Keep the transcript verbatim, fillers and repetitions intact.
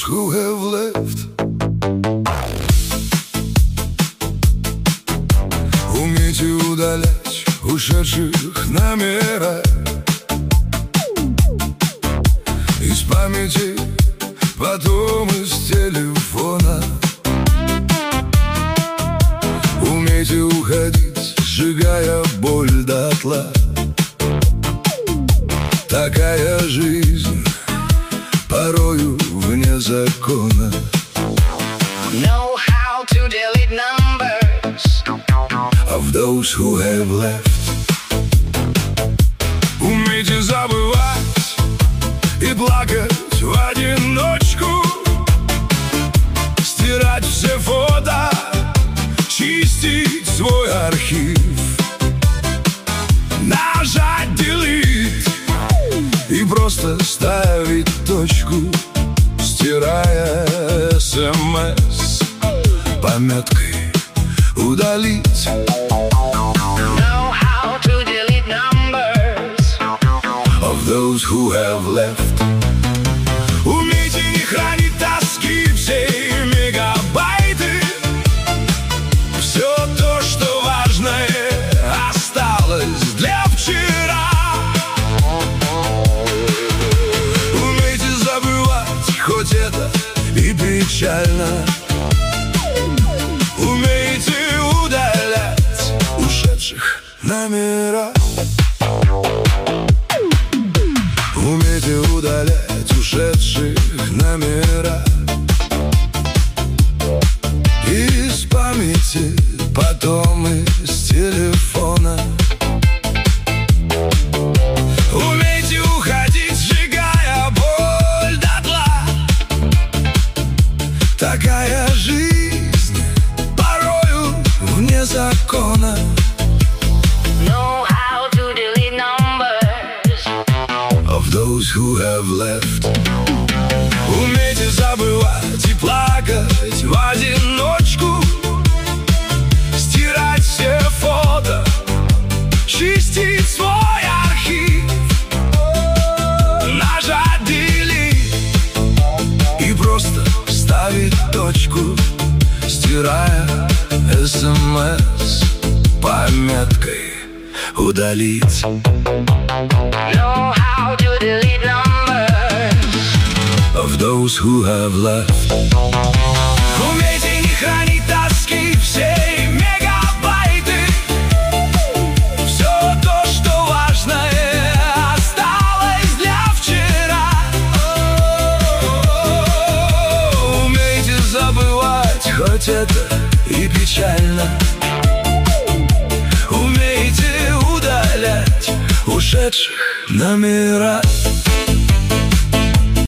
who have left. Умейте удалять ушедших номера из памяти, потом из телефона. Умейте уходить, сжигая боль дотла. Такая жизнь порою вне закона. Know how to delete numbers Of those who have left. Умейте забывать и плакать в одиночку, стирать все фото, чистить свой архив, нажать delete и просто ставить точку, стирая смс пометкой удалить. Know how to delete numbers Of those who have left. Умейте не хранить тоски, все мегабайты. Все то, что важное, осталось для вчера. Умейте забывать, хоть это и печально. Умейте удалять ушедших номера. Умейте удалять ушедших номера из памяти, потом из телефона. Умейте уходить, сжигая боль дотла. Такая жизнь порою вне закона. Know how to delete numbers Of those who have left. Умейте забывать и плакать в одиночку, стирать все фото, чистить свой архив, нажать delete и просто ставить точку, стирая смс пометкой удалить. Know how to delete numbers Of those who have left. Умейте не хранить тоски, все мегабайты. Все то, что важное, осталось для вчера. Умейте забывать, хоть это и печально. Умейте удалять ушедших номера.